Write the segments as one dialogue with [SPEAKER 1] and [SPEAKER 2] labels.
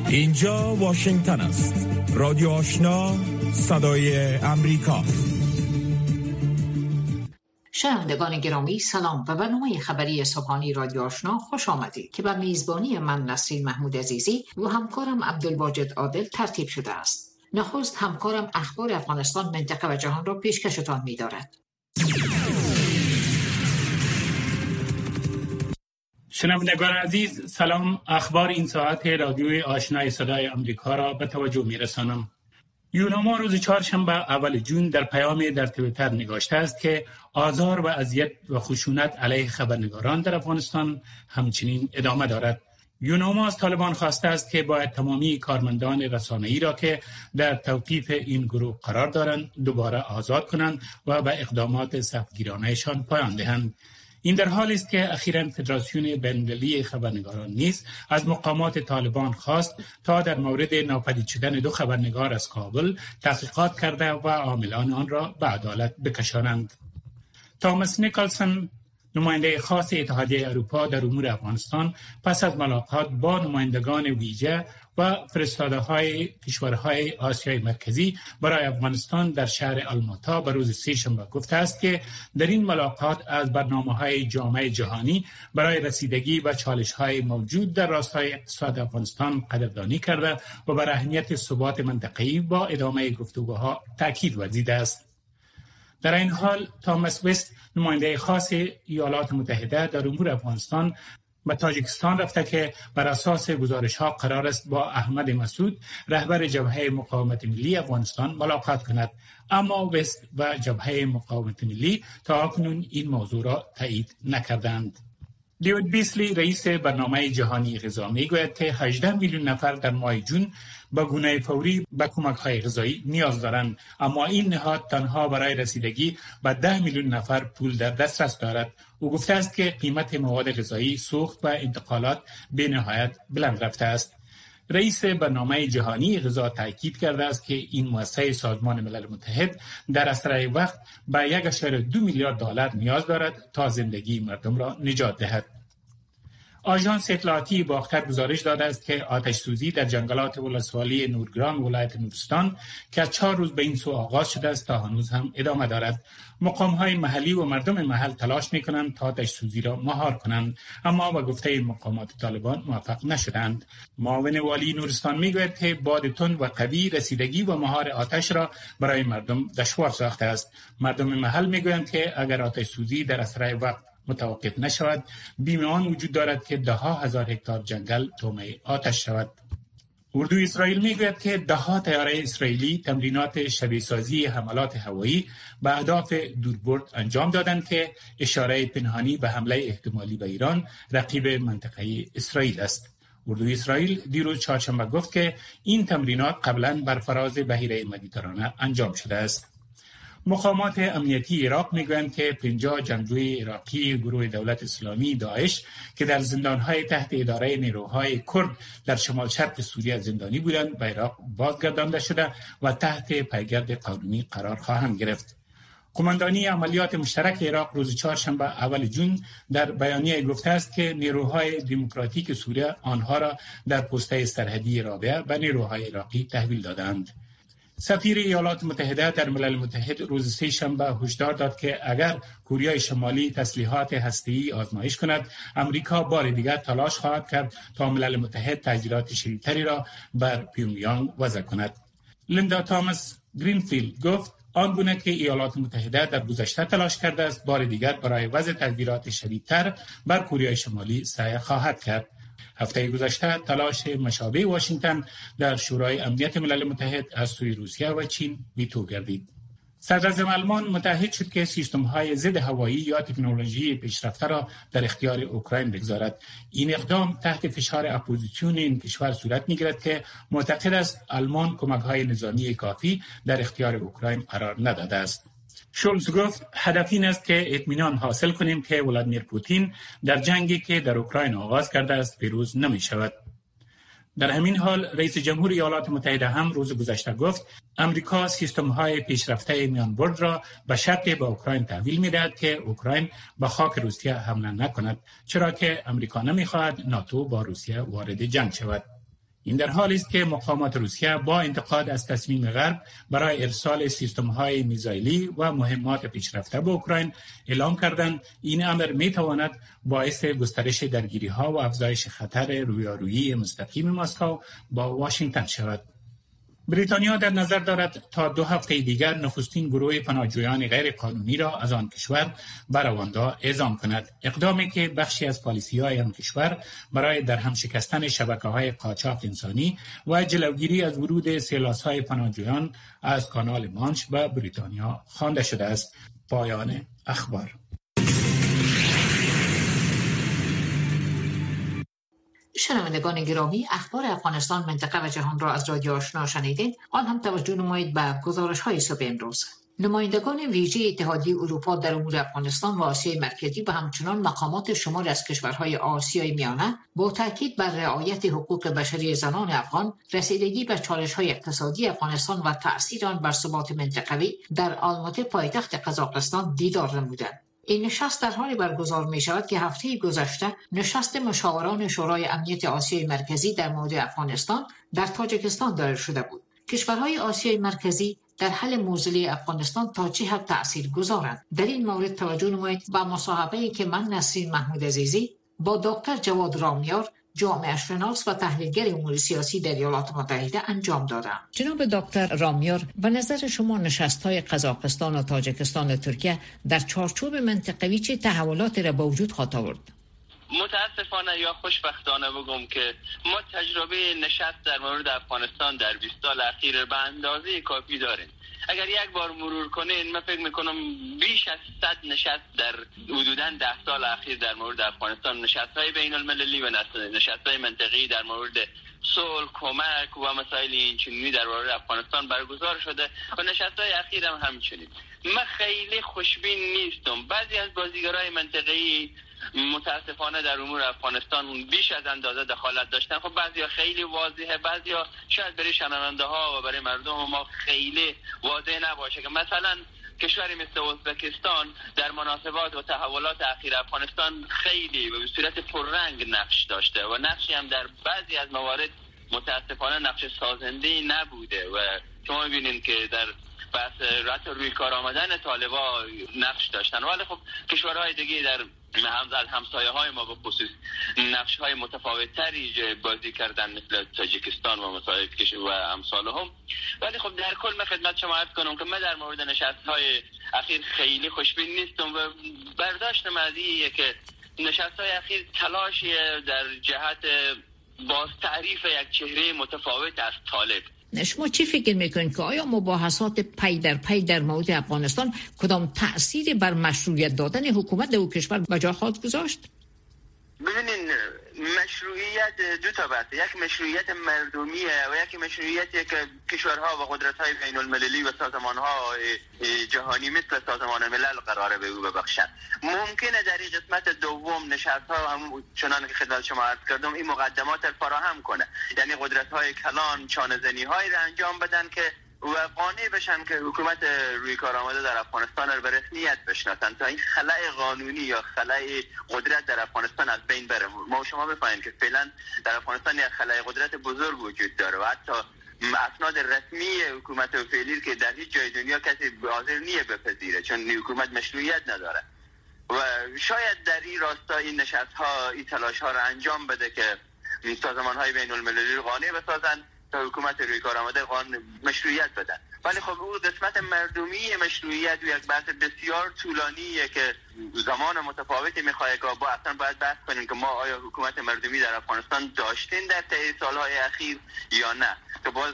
[SPEAKER 1] اینجا واشنگتن است. رادیو آشنا، صدای امریکا.
[SPEAKER 2] شنوندگان گرامی سلام و برنامه خبری صبحانی رادیو آشنا خوش آمدید که به میزبانی من نسرین محمود عزیزی و همکارم عبدالواجد عادل ترتیب شده است. نخست همکارم اخبار افغانستان، منطقه و جهان را پیشکشتان می‌دارد.
[SPEAKER 3] شنوندگان عزیز سلام. اخبار این ساعت رادیوی آشنای صدای آمریکا را به توجه می‌رسانم. یوناما روز چهارشنبه اول جون در پیامی در توییتر نگاشته است که آزار و اذیت و خشونت علیه خبرنگاران در افغانستان همچنین ادامه دارد. یوناما از طالبان خواسته است که باید تمامی کارمندان رسانه‌ای را که در توقیف این گروه قرار دارند دوباره آزاد کنند و به اقدامات سختگیرانه‌شان پایان دهند. این در حالی است که اخیراً فدراسیون بین‌المللی خبرنگاران نیز از مقامات طالبان خواست تا در مورد ناپدید شدن دو خبرنگار از کابل تحقیقات کرده و عاملان آن را به عدالت بکشانند. توماس نیکلسون، نماینده خاص اتحادیه اروپا در امور افغانستان، پس از ملاقات با نمایندگان ویژه و فرستاده‌های کشورهای آسیای مرکزی برای افغانستان در شهر الماتا به روز سه‌شنبه گفته است که در این ملاقات از برنامه‌های جامعه جهانی برای رسیدگی به چالش‌های موجود در راستای اقتصاد افغانستان قدردانی کرده و بر اهمیت ثبات منطقه‌ای با ادامه گفتگوها تاکید ورزیده است. در این حال توماس وست، نماینده خاص ایالات متحده در امور افغانستان، به تاجیکستان رفته که بر اساس گزارش‌ها قرار است با احمد مسعود، رهبر جبهه مقاومت ملی افغانستان، ملاقات کند، اما وست و جبهه مقاومت ملی تا اکنون این موضوع را تایید نکردند. دیوید بیسلی، رئیس برنامه جهانی غذا، میگوید که 18 میلیون نفر در ماه جون به گونه فوری به کمک‌های غذایی نیاز دارند، اما این نهاد تنها برای رسیدگی به 10 میلیون نفر پول در دسترس دارد. او گفته است که قیمت مواد غذایی، سوخت و انتقالات به نهایت بلند رفته است. رئیس برنامه جهانی غذا تاکید کرده است که این مؤسسه سازمان ملل متحد در اسرع وقت به 1.2 میلیارد دلار نیاز دارد تا زندگی مردم را نجات دهد. آژانس اطلاعاتی باختر گزارش داده است که آتش سوزی در جنگلات ولسوالی نورگران ولایت نورستان که از 4 روز به این سو آغاز شده است تا هنوز هم ادامه دارد. مقام‌های محلی و مردم محل تلاش می‌کنند تا آتش سوزی را مهار کنند، اما با گفته مقامات طالبان موفق نشدند. معاون والی نورستان میگوید که باد تند و قوی رسیدگی و مهار آتش را برای مردم دشوار ساخته است. مردم محل میگویند که اگر آتش سوزی در اسرع وقت متوقف نشود، بیم آن وجود دارد که 10,000 هکتار جنگل طعمه آتش شود. اردوی اسرائیل میگوید که 10 طیاره اسرائیلی تمرینات شبیه‌سازی حملات هوایی به اهداف دوربرد انجام دادند که اشاره پنهانی به حمله احتمالی به ایران، رقیب منطقه‌ای اسرائیل است. اردوی اسرائیل دیروز چهارشنبه گفت که این تمرینات قبلا بر فراز بحیره مدیترانه انجام شده است. مقامات امنیتی عراق میگویند که 50 جنگجوی عراقی گروه دولت اسلامی داعش که در زندانهای تحت اداره نیروهای کرد در شمال شرق سوریه زندانی بودند به عراق بازگردانده شده و تحت پیگرد قانونی قرار خواهند گرفت. قماندانی عملیات مشترک عراق روز چهارشنبه اول جون در بیانیه گفته است که نیروهای دموکراتیک سوریه آنها را در پسته سرحدی رابعه به نیروهای عراقی تحویل دادند. سفیر ایالات متحده در ملل متحد روز سه‌شنبه هشدار داد که اگر کره شمالی تسلیحات هسته‌ای آزمایش کند، امریکا بار دیگر تلاش خواهد کرد تا ملل متحد تحذیرات شدیدتری را بر پیونگیانگ وضع کند. لیندا توماس گرینفیلد گفت آنگونه که ایالات متحده در گذشته تلاش کرده است، بار دیگر برای وضع تحذیرات شدیدتر بر کره شمالی سعی خواهد کرد. هفته گذشته تلاش مشابه واشنگتن در شورای امنیت ملل متحد از سوی روسیه و چین ویتو گردید. صدراعظم آلمان متعهد شد که سیستم‌های ضد هوایی یا تکنولوژی پیشرفته را در اختیار اوکراین بگذارد. این اقدام تحت فشار اپوزیسیون این کشور صورت می‌گیرد که معتقد است آلمان کمک‌های نظامی کافی در اختیار اوکراین قرار نداده است. شولز گفت هدف این است که اطمینان حاصل کنیم که ولادیمیر پوتین در جنگی که در اوکراین آغاز کرده است پیروز نمی شود. در همین حال رئیس جمهور ایالات متحده هم روز گذشته گفت امریکا سیستم‌های پیشرفته میانبرد را به شرط به اوکراین تحویل می‌دهد که اوکراین به خاک روسیه حمله نکند، چرا که امریکا نمی‌خواهد ناتو با روسیه وارد جنگ شود. این در حالی است که مقامات روسیه با انتقاد از تصمیم غرب برای ارسال سیستم‌های میزایلی و مهمات پیشرفته به اوکراین اعلام کردند این امر می‌تواند باعث گسترش درگیری‌ها و افزایش خطر رویارویی مستقیم مسکو با واشنگتن شود. بریتانیا در نظر دارد تا 2 هفته دیگر نخستین گروه پناهجویان غیر قانونی را از آن کشور به رواندا اعزام کند، اقدامی که بخشی از پالیسی‌های آن کشور برای درهم شکستن شبکه‌های قاچاق انسانی و جلوگیری از ورود سیلاس‌های پناهجویان از کانال مانش به بریتانیا خوانده شده است. پایان اخبار.
[SPEAKER 2] شنوندگان گرامی، اخبار افغانستان، منطقه و جهان را از رادیو آشنا شنیدید. آن هم توجه نمایید به گزارش‌های صبح امروز. نمایندگان ویژه اتحادیه اروپا در امور افغانستان و آسیای مرکزی و همچنان مقامات شمال از کشورهای آسیای میانه با تاکید بر رعایت حقوق بشری زنان افغان، رسیدگی به چالش‌های اقتصادی افغانستان و تأثیر آن بر ثبات منطقوی در آلماتی پایتخت قزاقستان دیدار نمودند. این نشست در حالی برگزار می شود که هفته گذشته نشست مشاوران شورای امنیت آسیای مرکزی در مورد افغانستان در تاجیکستان دایر شده بود. کشورهای آسیای مرکزی در حل موضوع افغانستان تا چه حد تأثیر گذارند؟ در این مورد توجه نمایید به مصاحبه‌ای که من نسرین محمود عزیزی با دکتر جواد رامیار، جامعه شناس و تحلیلگر امور سیاسی در ایالات متحده انجام دادم. جناب دکتر رامیار، به نظر شما نشست‌های قزاقستان و تاجیکستان و ترکیه در چارچوب منطقوی چه تحولاتی را به وجود خواهد آورد؟
[SPEAKER 4] متاسفانه یا خوشبختانه بگم که ما تجربه نشست در مورد افغانستان در 20 سال اخیر به اندازه کافی داریم. اگر یک بار مرور کنین، من فکر میکنم بیش از 100 نشست در حدوداً 10 سال اخیر در مورد افغانستان، نشست‌های بین المللی و نشست‌های منطقه‌ای در مورد صلح، کمک و مسائل اینچنینی در مورد افغانستان برگزار شده و نشست‌های اخیر هم همچنین. من خیلی خوشبین نیستم. بعضی از بازیگرای منطقه‌ای متاسفانه در امور افغانستان بیش از اندازه دخالت داشتن. خب بعضیا خیلی واضحه، بعضیا شاید برای شنونده ها و برای مردم ما خیلی واضح نباشه که مثلا کشوری مثل ازبکستان در مناسبات و تحولات اخیر افغانستان خیلی به صورت پررنگ نقش داشته و نقشی هم در بعضی از موارد متاسفانه نقش سازنده نبوده و شما می‌بینید که در بحث رد روی کار آمدن طالبا نقش داشتن. ولی خب کشورهای دیگه در همسایه‌های ما به خصوص نقش‌های متفاوت‌تری بازی کردن مثل تاجیکستان و مسائل و امثالهم. ولی خب در کل من خدمت شما عرض کنم که من در مورد نشست‌های اخیر خیلی خوشبین نیستم و برداشتم از اینه که نشست‌های اخیر تلاشی در جهت باز تعریف یک چهره متفاوت از طالب.
[SPEAKER 2] شما چی فکر میکنید که آیا مباحثات پی در پی در مورد افغانستان کدام تأثیری بر مشروعیت دادن حکومت در او کشور به جا خواهد گذاشت؟
[SPEAKER 4] ببینین، مشروعیت دو تا بحثه، یک مشروعیت مردمیه و یک مشروعیتی که کشورها و قدرت‌های بین المللی و سازمان‌های جهانی مثل سازمان ملل قراره به او ببخشند. ممکنه در این قسمت دوم نشست‌ها هم چنانکه خدمت شما عرض کردم این مقدمات را فراهم کنه، یعنی قدرت‌های کلان چانه‌زنی‌هایی را انجام بدن که و قانع بشن که حکومت روی کار آمده در افغانستان را به رسمیت بشناسن تا این خلأ قانونی یا خلأ قدرت در افغانستان از بین بره. ما شما بفهمید که فعلا در افغانستان یک خلأ قدرت بزرگ وجود داره و حتی اسناد رسمی حکومت فعلی که در هیچ جای دنیا کسی حاضر نیه بپذیره چون حکومت مشروعیت نداره و شاید در این راستا این نشست‌ها این تلاش‌ها را انجام بده که سازمان‌های بین المللی رو قانع بسازن تا حکومت روی کار آمده مشروعیت بدن. ولی خب اون قسمت مردمی مشروعیت و یک بحث بسیار طولانیه که زمان متفاوتی میخواد که با اصلا باید بحث کنیم که ما آیا حکومت مردمی در افغانستان داشتیم در طی سالهای اخیر یا نه، که باز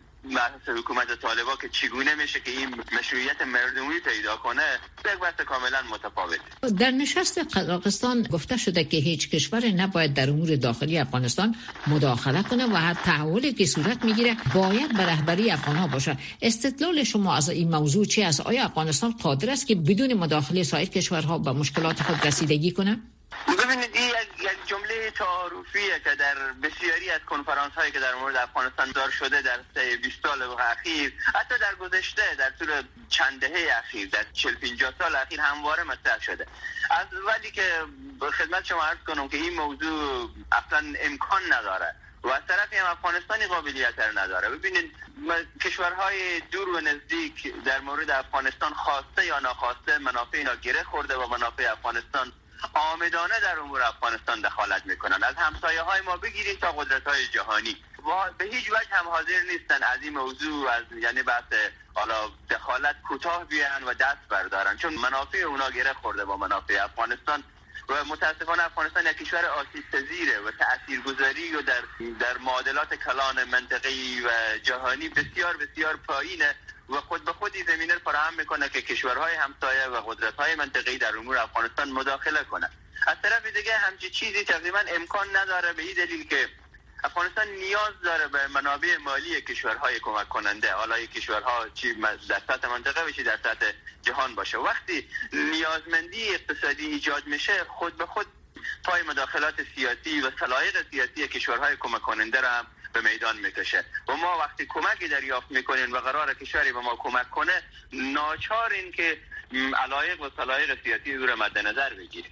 [SPEAKER 4] بحث حکومت طالبا که چگونه میشه که این مشروعیت مردمی پیدا کنه یک بحث کاملا متفاوته.
[SPEAKER 2] در نشست قزاقستان گفته شده که هیچ کشور نباید در امور داخلی افغانستان مداخله کنه و هر تحولی که صورت میگیره باید به رهبری افغان‌ها باشه. استدلال شما از این موضوع چی است؟ آیا افغانستان قادر است که بدون مداخله سایر کشورها به مشکلات خود رسیدگی کنه؟
[SPEAKER 4] ببینید این یک جمله تعارفیه که در بسیاری از کنفرانس هایی که در مورد افغانستان دار شده در 20 سال اخیر، حتی در گذشته در طول چند دهه اخیر، در 40-50 سال اخیر همواره مطرح شده. ولی که خدمت شما عرض کنم که این موضوع اصلا امکان نداره و از طرفی هم افغانستانی قابلیت نداره. ببینید کشورهای دور و نزدیک در مورد افغانستان خواسته یا ناخواسته منافع اینا گره خورده و منافع افغانستان عامدانه در امور افغانستان دخالت میکنن. از همسایه های ما بگیرید تا قدرت های جهانی و به هیچ وجه هم حاضر نیستن از این موضوع یعنی بحث حالا دخالت کوتاه بیان و دست بردارن، چون منافع اونا گره خورده با منافع افغانستان و متاسفانه افغانستان یک کشور آسیب پذیره و تاثیرگذاری و در معادلات کلان منطقه‌ای و جهانی بسیار بسیار پایینه و خود به خودی زمینه فراهم میکنه که کشورهای همسایه و قدرت‌های منطقه‌ای در امور افغانستان مداخله کنند. از طرف دیگه همچین چیزی تقریبا امکان نداره، به این دلیل که افغانستان نیاز داره به منابع مالی کشورهای کمک کننده، حالا کشورها چی در سطح منطقه و چی در سطح جهان باشه. وقتی نیازمندی اقتصادی ایجاد میشه خود به خود پای مداخلات سیاسی و سلایق سیاسی کشورهای کمک کننده را هم به میدان میکشه و ما وقتی کمکی دریافت میکنیم و قرار کشوری به ما کمک کنه ناچاریم که علایق و سلایق سیاسی او را مد نظر بگیریم.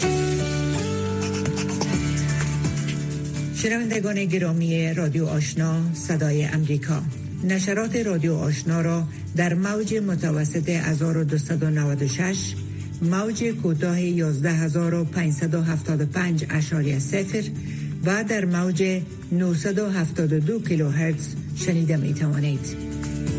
[SPEAKER 5] شنوندگان گرامی رادیو آشنا صدای امریکا، نشرات رادیو آشنا را در موج متوسط 1296 موج کوتاه 11575.0 و در موج 972 کیلوهرتز شنیده می توانید.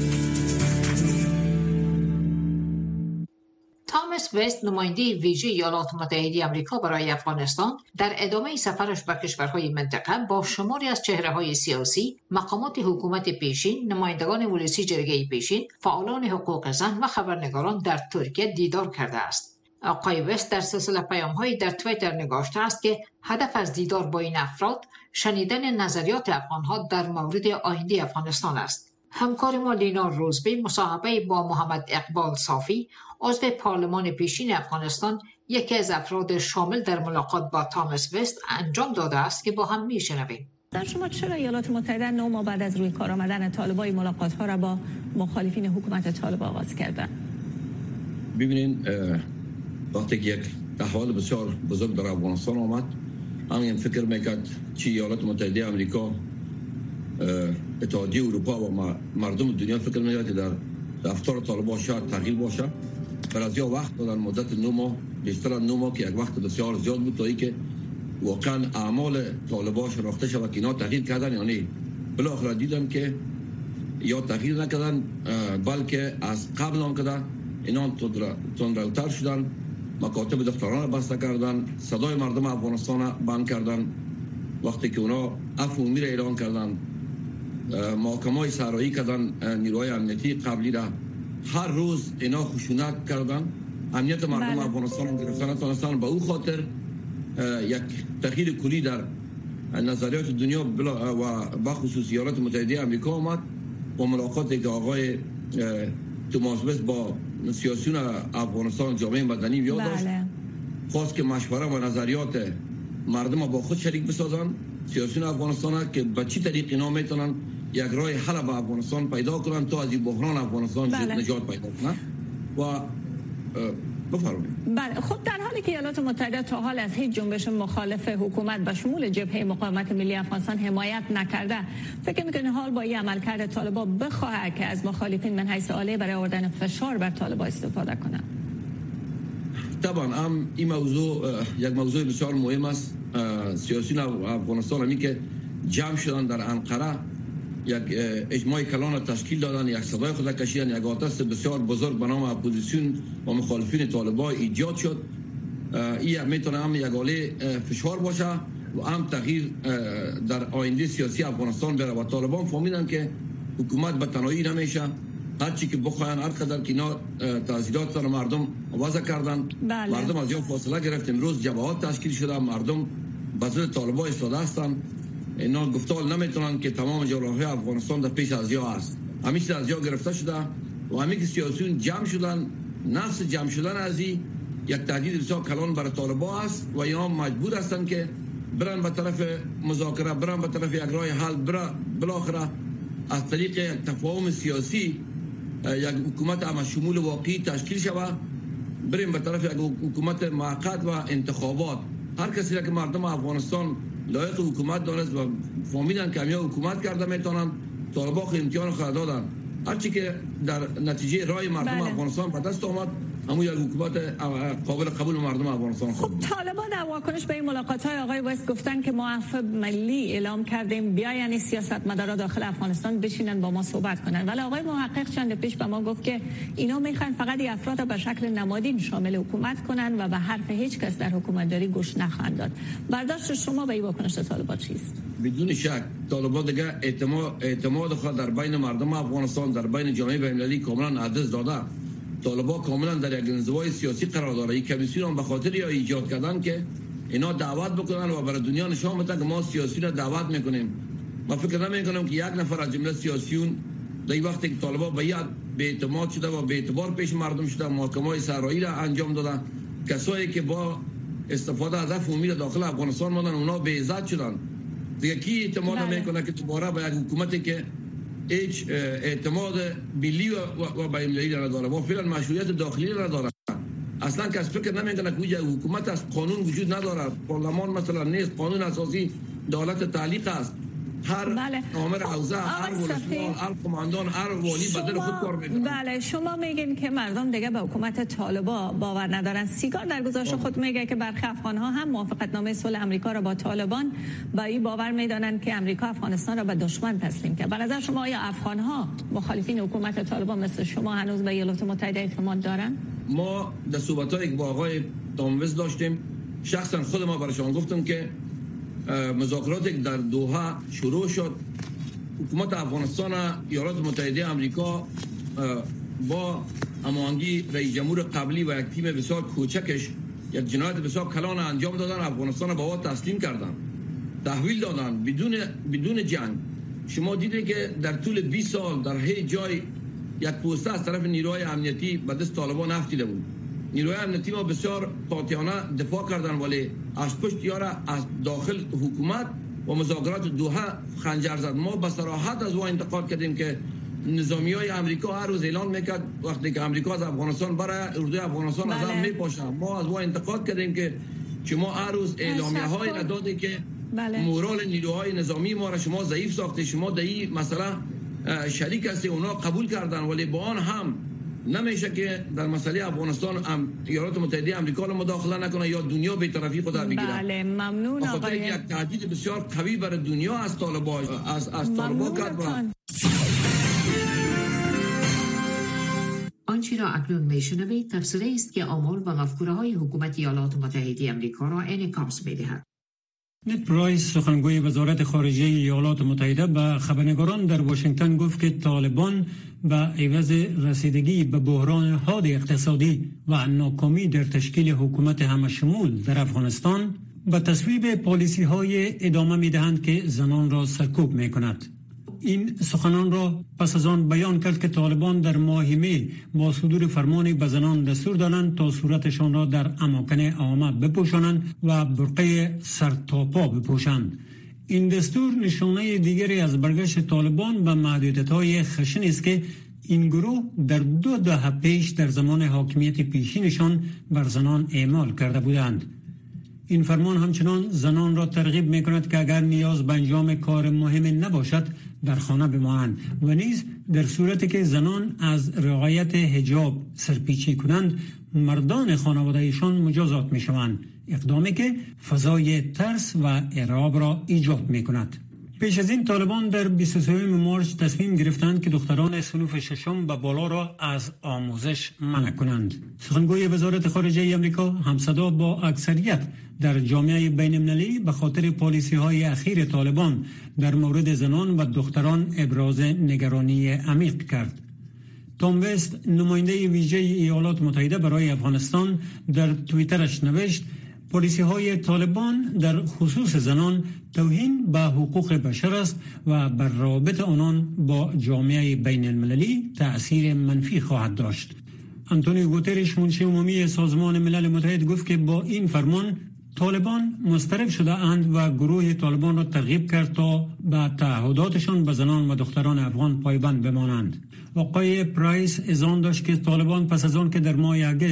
[SPEAKER 2] تامس وست، نماینده ویژه ایالات متحده آمریکا برای افغانستان، در ادامه سفرش به کشورهای منطقه با شماری از چهره‌های سیاسی، مقامات حکومت پیشین، نمایندگان ولسی جرگه پیشین، فعالان حقوق زن و خبرنگاران در ترکیه دیدار کرده است. آقای وست در سلسله پیام‌هایی در توییتر نگاشته است که هدف از دیدار با این افراد شنیدن نظریات افغان‌ها در مورد آینده افغانستان است. همکار ما لینا روزبی مصاحبه با محمد اقبال صافی، عضو پارلمان پیشین افغانستان، یکی از افراد شامل در ملاقات با تامس وست انجام داده است که با هم میشنویم.
[SPEAKER 6] در شما چرا ایالات متحده 9 ماه بعد از روی کار آمدن طالبان ملاقات‌ها را با مخالفین حکومت طالب آغاز کردند؟
[SPEAKER 7] ببینید وقتی که یک تحول بسیار بزرگ در افغانستان آمد، همین فکر میکرد چی ایالات متحده آمریکا، اتحادیه اروپا و مردم دنیا فکر میکرد در رفتار طالبان شاید تغییر باشه. برای وقت دادن مدت 9 ماه، بیشتر از 9 ماه که یک وقت بسیار زیاد بود تا اینکه واقعا اعمال طالبان شناخته شود که اینا تغییر کردن یا نه. بالاخره دیدن که یا تغییر نکردن بلکه از قبل هم کردن، اینا تندروتر شدن، مکاتب دختران بسته کردن، صدای مردم افغانستان بند کردن. وقتی که اونا عفو میره اعلان کردن، محاکمه‌های صحرایی کردن، نیروهای امنیتی قبلی را هر روز اینا خشونت کردن، امنیت مردم افغانستان گرفتن، تونستن به او خاطر یک تغییر کلی در نظریات دنیا و بخصوص ایالات متحده آمریکا آمد با ملاقاتی که آقای توماس وست با سیاسیون افغانستان جامعه مدنی یاد داشت. خواست که مشوره و نظریات مردم با خود شریک بسازن، سیاسیون افغانستان که به چی طریق اینا میتونن یک راه حل به افغانستان پیدا کنن تا از این بحران افغانستان نجات پیدا کنن و بفرمایید.
[SPEAKER 6] بله، خب در حالی که ایالات متحده تا حال از هیچ جنبش مخالف حکومت به شمول جبهه مقاومت ملی افغانستان حمایت نکرده، فکر می‌کنید حال با این عملکرد طالبان بخواهد که از مخالفین من حیث عالی برای آوردن فشار بر طالبان استفاده کنند؟
[SPEAKER 7] طبعا هم این موضوع یک موضوع بسیار مهم است. سیاسیون افغانستان همی که جمع شدن در انقره یک اجماع کلان تشکیل دادن، یک صدای خود کشیدن، یک آتش بسیار بزرگ به نام اپوزیسیون و مخالفین طالبان ایجاد شد. این میتونه هم یک حاله فشار باشه و هم تغییر در آینده سیاسی افغانستان بره و طالبان فهمیدن که حکومت به تنهایی نمیشه، هر چی که بخواین هر قدر که اینا تعزیرات سر مردم وضع کردن. بله. مردم از یا فاصله گرفت، امروز جبهات تشکیل شده، مردم به ضد طالبان ایستاده هستن. اینا گفتال نمیتونن که تمام جغرافی افغانستان در پیش از یا است، همیشه از یا گرفته شده و همین که سیاسیون جمع شدن، نفس جمع شدن از این یک تهدید بسیار کلان برای طالبان است و اینا مجبور هستن که برن به طرف مذاکره، برن به طرف یک راه حل، بالاخره از طریق تفاهم سیاسی یک حکومت همه شمول واقعی تشکیل شود، بریم به طرف یک حکومت موقت و انتخابات. هر کسی که مردم افغانستان لایق حکومت دانست و فهمیدن که همیا حکومت کرده میتونن. طالبان امتحان خود دادن، هرچی که در نتیجه رای مردم افغانستان به دست آمد همون یک حکومت قابل قبول مردم افغانستان
[SPEAKER 6] خب طالبان در واکنش به این ملاقات‌های آقای وست گفتن که ما عفو ملی اعلام کردیم، بیاین سیاستمدارا داخل افغانستان بشینن با ما صحبت کنن. ولی آقای محقق چند پیش به ما گفت که اینا میخوان فقط افراد به شکل نمادین شامل حکومت کنن و به حرف هیچ کس در حکومتداری گوش نخواهند داد. برداشت شما به این واکنش طالبان چیست؟ بدون
[SPEAKER 7] شک طالبان دیگه اعتماد خود در بین مردم افغانستان، در بین جامعه بین‌المللی کاملا عجز داده. طالبان کاملا در یک انزوای سیاسی قرار داره. این کمیسیون به خاطر یا ایجاد کردن که اینا دعوت بکنن و برای دنیا نشان بدن که ما سیاسی را دعوت میکنیم. ما فکر نمیکنم که یک نفر از جمله سیاسیون در این وقتی که طالبان به اعتماد شده و به اعتبار پیش مردم شده، محاکمه‌های صحرایی را انجام دادن، کسایی که با استفاده از عفو داخل افغانستان ماندن اونا به عزت شدن. دیگه کی اعتماد میکنه که دوباره به یک حکومتی که هیچ اعتماد ملی و بین‌المللی نداره و فعلا مشروعیت داخلی نداره. اصلا کس فکر نمیکنه که حکومت از قانون وجود نداره. پارلمان مثلا نیست، قانون اساسی دولت تعلیق است. هر آمر حوزه، هر ولسوال، هر قماندان، هر والی بدل خود کار میکنه.
[SPEAKER 6] بله شما میگین که مردم دیگه به حکومت طالبان باور ندارن. سیگار در گزارش خود میگه که برخی افغان‌ها هم موافقتنامه صلح امریکا را با طالبان با این باور میدانن که امریکا افغانستان را به دشمن تسلیم کرد. به نظر شما آیا افغان‌ها مخالفین حکومت طالبان مثل شما هنوز به ایالات متحده اعتماد دارن؟
[SPEAKER 7] ما در صحبت‌هایی که با آقای تامویز داشتیم، شخصا خود ما برایشان گفتم که مذاکراتی در دوحه شروع شد، حکومت افغانستان ایالات متحده آمریکا با هماهنگی رئیس جمهور قبلی و یک تیم بسیار کوچکش یک جنایت بسیار کلان انجام دادن، افغانستان به واد تسلیم کردن، تحویل دادن بدون جنگ. شما دیدید که در طول 20 سال در هیچ جای یک پوسته از طرف نیروهای امنیتی به دست طالبان نفتیده بود. نیروهای امنیتی ما بسیار قاطعانه دفاع کردن، ولی از پشت یاره از داخل حکومت و مذاکرات دوحه خنجر زد. ما به صراحت از او انتقاد کردیم که نظامیای امریکا هر روز اعلان میکرد وقتی که امریکا از افغانستان برای اردوی افغانستان از هم میپاشه. ما از او انتقاد کردیم که شما هر روز اعلامیه‌های را دادید که مورال نیروهای نظامی ما را شما ضعیف ساخته، شما در این مسئله شریک هستی. اونا قبول کردن، ولی با آن هم نمیشه که در مسئله افغانستان ایالات متحده آمریکا رو مداخله نکنه یا دنیا بی‌طرفی خود بگیره.
[SPEAKER 6] بله ممنون آقای.
[SPEAKER 7] یک تهدید بسیار قوی برای دنیا از طالبان کرد.
[SPEAKER 2] آنچه را اکنون میشنوید تفسیری است که آمال و مفکوره‌های حکومت ایالات متحده آمریکا را انعکاس می‌دهد.
[SPEAKER 8] نت پرایس سخنگوی وزارت خارجه ایالات متحده به خبرنگاران در واشنگتن گفت که طالبان به عوض رسیدگی به بحران حاد اقتصادی و ناکامی در تشکیل حکومت همشمول در افغانستان به تصویب پالیسی‌های ادامه می‌دهند که زنان را سرکوب می‌کند. این سخنان را پس از آن بیان کرد که طالبان در ماه می با صدور فرمانی به زنان دستور دادند تا صورتشان را در اماکن عامه بپوشانند و برقه سرتاپا بپوشند. این دستور نشانه دیگری از برگشت طالبان به محدودیت‌های خشن است که این گروه در 2 دهه پیش در زمان حاکمیت پیشینشان بر زنان اعمال کرده بودند. این فرمان همچنان زنان را ترغیب می‌کند که اگر نیاز به انجام کار مهم نباشد در خانه بمانند و نیز در صورتی که زنان از رعایت حجاب سرپیچی کنند مردان خانواده‌شان مجازات می‌شوند، اقدامی که فضای ترس و ارعاب را ایجاد می‌کند. پیش از این طالبان در 23 مارس تصمیم گرفتند که دختران صنف ششم به بالا را از آموزش منع کنند. سخنگوی وزارت خارجه آمریکا همصدا با اکثریت در جامعه بین‌المللی به خاطر پالیسی‌های اخیر طالبان در مورد زنان و دختران ابراز نگرانی عمیق کرد. تام وست نماینده ویژه ایالات متحده برای افغانستان در توییترش نوشت پالیسی‌های طالبان در خصوص زنان توهین به حقوق بشر است و بر روابط آنان با جامعه بین المللی تأثیر منفی خواهد داشت. آنتونیو گوترش منشی عمومی سازمان ملل متحد گفت که با این فرمان طالبان مضطرب شده اند و گروه طالبان را ترغیب کرد تا به تعهداتشان به زنان و دختران افغان پایبند بمانند. آقای پرایس اذعان داشت که طالبان پس از آن که در ماه اگست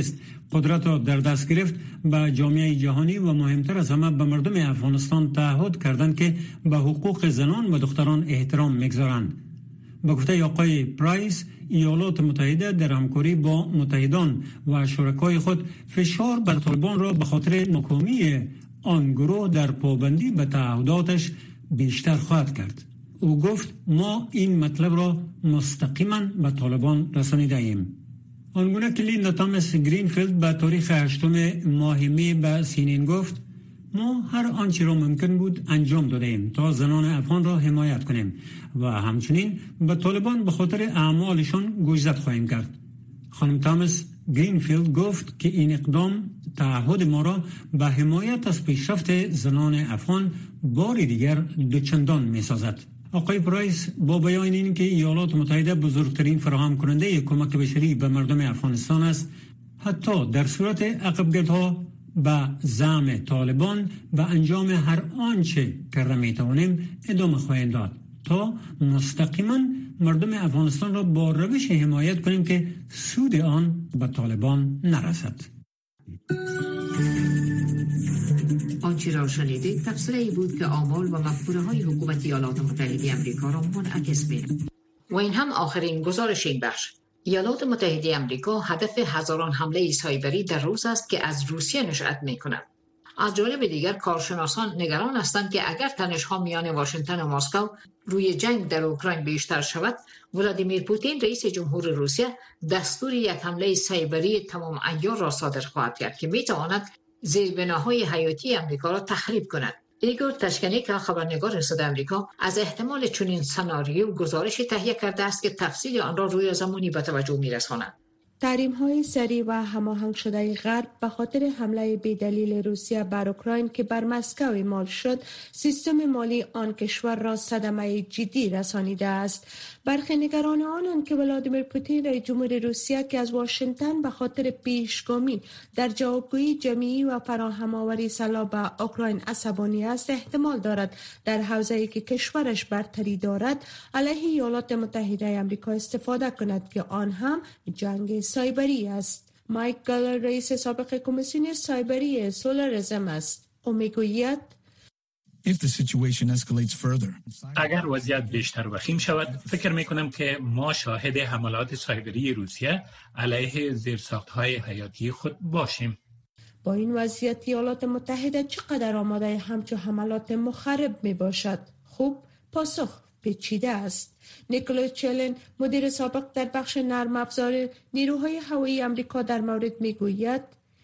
[SPEAKER 8] قدرت را در دست گرفت به جامعه جهانی و مهمتر از همه به مردم افغانستان تعهد کردند که به حقوق زنان و دختران احترام می‌گذارند. به گفته آقای پرایس، ایالات متحده در همکاری با متحدان و شرکای خود فشار بر طالبان را به خاطر ناکامی آن گروه در پابندی به تعهداتش بیشتر خواهد کرد. او گفت ما این مطلب را مستقیما به طالبان رسانیده ایم. آنگونه که لیندا تامس گرینفیلد به تاریخ 8 ماه می به CNN گفت ما هر آنچه را ممکن بود انجام داده ایم تا زنان افغان را حمایت کنیم و همچنین به طالبان به خاطر اعمالشان گوشزد خواهیم کرد. خانم تامس گرینفیلد گفت که این اقدام تعهد ما را به حمایت از پیشرفت زنان افغان بار دیگر دوچندان می سازد. آقای پرایس با بیان این که ایالات متحده بزرگترین فراهم کننده کمک بشری به مردم افغانستان است، حتی در صورت عقب‌گردها به زعم طالبان به انجام هر آنچه که می توانیم ادامه خواهیم داد تا مستقیما مردم افغانستان را با روش حمایت کنیم که سود آن به طالبان نرسد.
[SPEAKER 2] آنچه را شنیدید تفسیری بود که آمال و مفکوره‌های حکومت ایالات متحده آمریکا را منعکس می‌کند. و این هم آخرین گزارش این بخش. ایالات متحده آمریکا هدف هزاران حمله سایبری در روز است که از روسیه نشأت می‌کند. از جانب دیگر کارشناسان نگران هستند که اگر تنش‌ها میان واشنگتن و مسکو روی جنگ در اوکراین بیشتر شود، ولادیمیر پوتین رئیس جمهور روسیه دستور یک حمله سایبری تمام عیار را صادر خواهد کرد که می‌تواند زیربناهای حیاتی آمریکا را تخریب کند. ایگور تشکنیک خبرنگار صدای آمریکا از احتمال چنین سناریو گزارشی تهیه کرده است که تفصیل آن را روی زمانی به توجه می‌رساند.
[SPEAKER 9] تحریم‌های سریع و هماهنگ شده غرب به خاطر حمله بی‌دلیل روسیه بر اوکراین که بر مسکو اعمال شد، سیستم مالی آن کشور را صدمه جدی رسانیده است. برخی نگران آنند که ولادیمیر پوتین رئیس جمهور روسیه که از واشنگتن به خاطر پیشگامی در جوابگویی جمعی و فراهم آوری سلاح به اوکراین عصبانی است، احتمال دارد در حوزه‌ای که کشورش برتری دارد علیه ایالات متحده آمریکا استفاده کند که آن هم جنگ سایبری است. مایک گالر رئیس سابق کمیسیون سایبری سولاریزم است. او میگوید
[SPEAKER 3] اگر وضعیت بیشتر وخیم شود، فکر میکنم که ما شاهد حملات سایبری روسیه علیه زیرساخت‌های حیاتی خود باشیم.
[SPEAKER 9] با این وضعیت ایالات متحده چقدر آماده همچو حملات مخرب می باشد؟ خوب، پاسخ پیچیده است. نیکولاس چلن مدیر سابق در بخش نرم افزار نیروهای هوایی آمریکا در مورد میگوید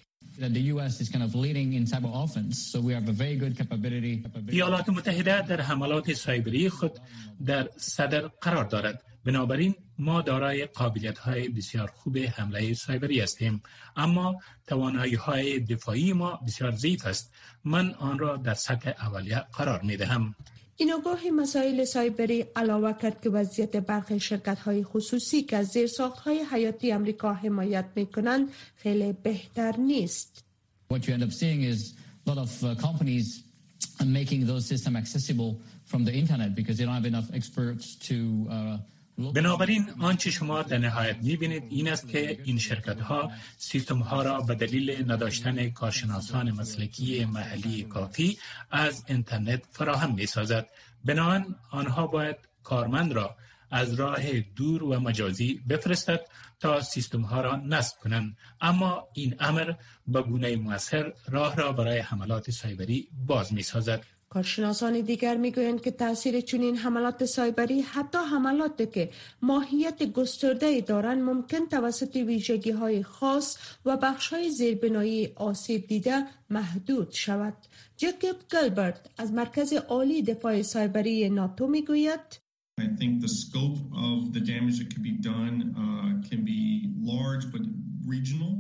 [SPEAKER 3] ایالات متحده در حملات سایبری خود در صدر قرار دارد. بنابراین ما دارای قابلیت‌های بسیار خوب حمله سایبری هستیم، اما توانایی‌های دفاعی ما بسیار ضعیف است. من آن را در سطح اولیه قرار می‌دهم.
[SPEAKER 9] این آگاهی مسائل سایبری علاوه کرد که وضعیت برخی شرکت‌های خصوصی که از زیرساخت‌های حیاتی آمریکا حمایت می‌کنند خیلی بهتر نیست.
[SPEAKER 10] What you end up seeing is a lot of companies making those systems accessible from the internet because they don't have enough experts to
[SPEAKER 3] بنابراین آنچه شما در نهایت می‌بینید این است که این شرکت‌ها سیستم‌ها را به دلیل نداشتن کارشناسان مسلکی محلی کافی از اینترنت فراهم می‌سازد. بنابراین آنها باید کارمند را از راه دور و مجازی بفرستد تا سیستم‌ها را نصب کنند، اما این امر به گونه مؤثر راه را برای حملات سایبری باز می‌سازد.
[SPEAKER 9] کارشناسان دیگر میگویند که تاثیر چنین حملات سایبری، حتی حملاتی که ماهیت گسترده دارند، ممکن توسط ویژگی‌های خاص و بخش‌های زیربنایی آسیب دیده محدود شود. جیکوب گلبرت از مرکز عالی دفاع سایبری ناتو میگوید
[SPEAKER 11] I think the scope of the damage that can be done can be large but regional.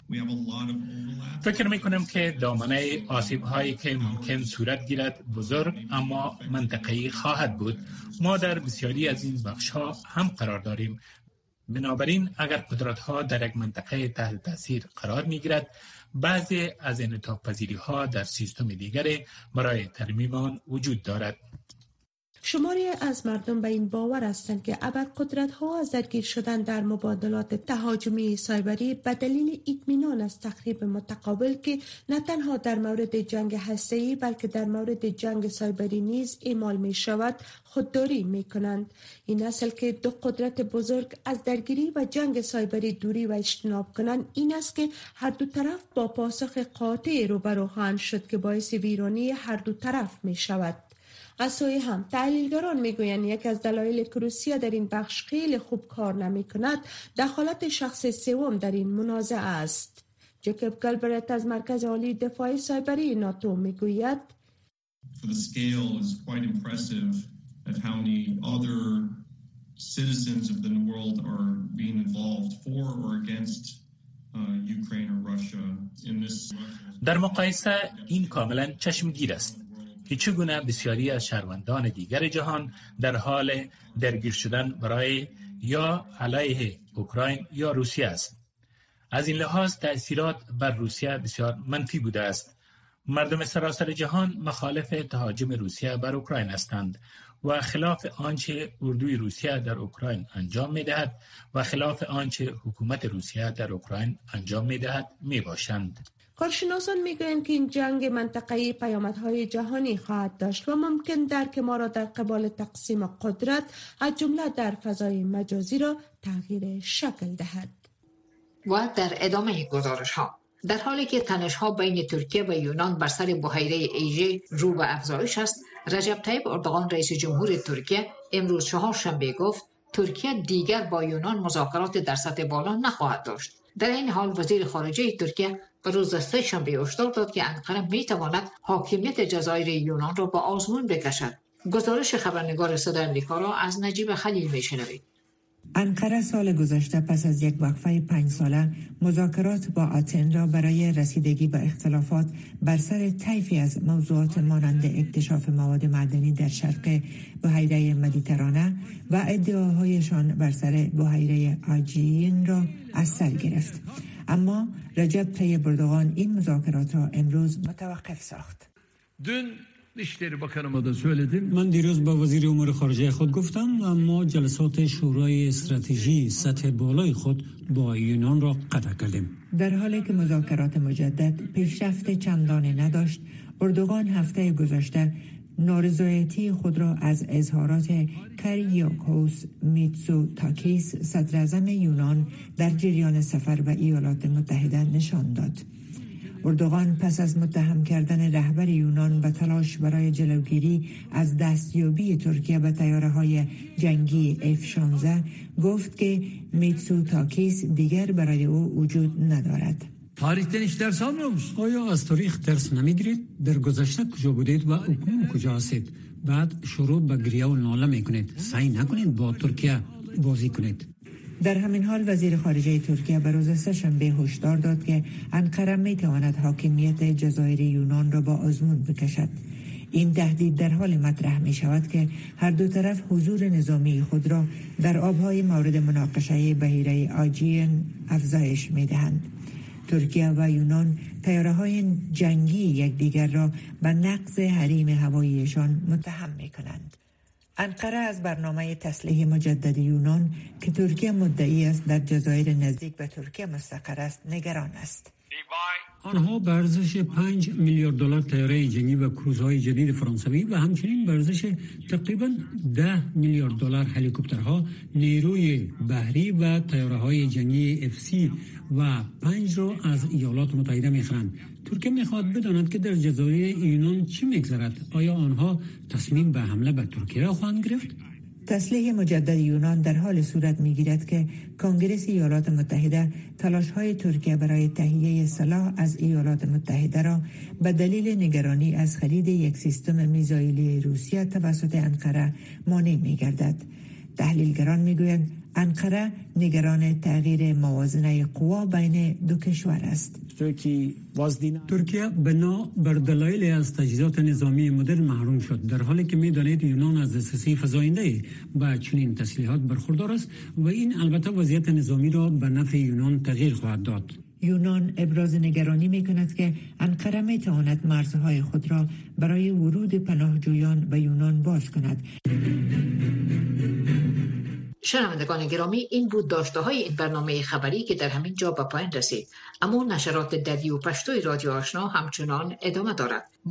[SPEAKER 3] فکر میکنم که دامنه آسیب هایی که ممکن صورت گیرد بزرگ اما منطقه‌ای خواهد بود. ما در بسیاری از این بخش ها هم قرار داریم. بنابراین اگر قدرت ها در یک منطقه تحت تاثیر قرار میگیرد، بعضی از انعطاف پذیری ها در سیستم دیگری برای ترمیم آن وجود دارد.
[SPEAKER 9] شماری از مردم به این باور هستند که ابرقدرت‌ها از درگیر شدن در مبادلات تهاجمی سایبری به دلیل اطمینان از تخریب متقابل که نه تنها در مورد جنگ هسته‌ای بلکه در مورد جنگ سایبری نیز اعمال می شود خودداری می کنند. این اصل که دو قدرت بزرگ از درگیری و جنگ سایبری دوری و اجتناب کنند این است که هر دو طرف با پاسخ قاطع روبرو خواهند شد که باعث ویرانی هر دو طرف می شود. از سوی هم تحلیلگران میگویند یک از دلایل که روسیه در این بخش خیلی خوب کار نمی کند دخالت شخص سوم در این منازعه است. جکوب گالبرت از مرکز عالی دفاع سایبری ناتو میگوید
[SPEAKER 11] The scale is quite impressive at how many other citizens of the world are being involved for or against Ukraine or Russia in this.
[SPEAKER 3] در مقایسه این کاملا چشمگیر است که چگونه بسیاری از شهروندان دیگر جهان در حال درگیر شدن برای یا علیه اوکراین یا روسیه است. از این لحاظ تأثیرات بر روسیه بسیار منفی بوده است. مردم سراسر جهان مخالف تهاجم روسیه بر اوکراین هستند و خلاف آنچه اردوی روسیه در اوکراین انجام می‌دهد و خلاف آنچه حکومت روسیه در اوکراین انجام می‌دهد میباشند.
[SPEAKER 9] کارشناسان میگویند که این جنگ منطقه‌ای پیامدهای جهانی خواهد داشت و ممکن درک ما را در قبال تقسیم قدرت از جمله در فضای مجازی را تغییر شکل دهد.
[SPEAKER 2] و در ادامه گزارش ها در حالی که تنش ها بین ترکیه و یونان بر سر بحیره ایژه رو به افزایش است، رجب طیب اردوغان رئیس جمهور ترکیه امروز چهارشنبه گفت ترکیه دیگر با یونان مذاکرات در سطح بالا نخواهد داشت. در این حال وزیر خارجه ترکیه به روز سه‌شنبه هشدار داد که انقره میتواند حاکمیت جزایر یونان را به آزمون بکشد. گزارش خبرنگار صدای آمریکا را از نجیب خلیل میشنوید.
[SPEAKER 5] انقره سال گذشته پس از یک وقفه 5 ساله مذاکرات با آتن را برای رسیدگی به اختلافات بر سر طیفی از موضوعات مانند اکتشاف مواد معدنی در شرق بحیره مدیترانه و ادعاهایشان بر سر بحیره آجین را از سر گرفت. اما رجب طیب اردوغان این مذاکرات را امروز متوقف ساخت.
[SPEAKER 8] من دیروز با وزیر امور خارجه خود گفتم و ما جلسات شورای استراتژی سطح بالای خود با یونان را قطع کردیم.
[SPEAKER 5] در حالی که مذاکرات مجدد پیشرفت چندانی نداشت، اردوغان هفته گذشته نارضایتی خود را از اظهارات کریاکوس میتسوتاکیس صدر اعظم یونان در جریان سفر به ایالات متحده نشان داد. اردوغان پس از متهم کردن رهبر یونان به تلاش برای جلوگیری از دستیابی ترکیه به طیاره‌های جنگی F-16 گفت که میتسوتاکیس دیگر برای او وجود ندارد.
[SPEAKER 8] آیا از تاریخ درس نمیگیرید؟ در گذشته کجا بودید و اکنون کجا هستید؟ بعد شروع به گریه و ناله میکنید. سعی نکنید با ترکیه بازی کنید.
[SPEAKER 5] در همین حال وزیر خارجه ترکیه به روز سه‌شنبه هشدار داد که انقره میتواند حاکمیت جزایر یونان را با آزمون بکشد. این تهدید در حال مطرح می شود که هر دو طرف حضور نظامی خود را در آبهای مورد مناقشه بحیره آجین افزایش می دهند. ترکیه و یونان طیاره‌های جنگی یکدیگر را به نقض حریم هواییشان متهم می کنند. انقره از برنامه تسلیح مجدد یونان که ترکیه مدعی است در جزایر نزدیک به ترکیه مستقر است نگران است.
[SPEAKER 8] آنها به ارزش 5 میلیارد دلار طیاره جنگی و کروزهای جدید فرانسوی و همچنین به ارزش تقریبا 10 میلیارد دلار هلیکوپترها، نیروی بحری و طیاره‌های جنگی FC و 5 را از ایالات متحده می‌خرند. ترکیه می‌خواهد بداند که در جزایر یونان چی می‌گذرد. آیا آنها تصمیم به حمله به ترکیه را خواهند گرفت؟
[SPEAKER 5] تسلیح مجدد یونان در حال صورت می‌گیرد که کنگره ایالات متحده تلاش‌های ترکیه برای تهیه سلاح از ایالات متحده را به دلیل نگرانی از خرید یک سیستم میزایلی روسیه توسط انقره مانع می‌گردد. تحلیلگران می‌گویند انقره نگران تغییر موازنه قوا بین دو کشور است.
[SPEAKER 8] ترکیه بنا بر دلایل از تجهیزات نظامی مدرن محروم شد، در حالی که می‌دانید یونان از دسترسی فزاینده به چنین تسلیحات برخوردار است و این البته وضعیت نظامی را به نفع یونان تغییر خواهد داد.
[SPEAKER 5] یونان ابراز نگرانی می کند که انقره می تواند مرزهای خود را برای ورود پناهجویان به یونان باز کند.
[SPEAKER 2] شنوندگان گرامی، این بود داشته های این برنامه خبری که در همین جا به پایان رسید. اما نشرات دری و پشتوی رادیو آشنا همچنان ادامه دارد.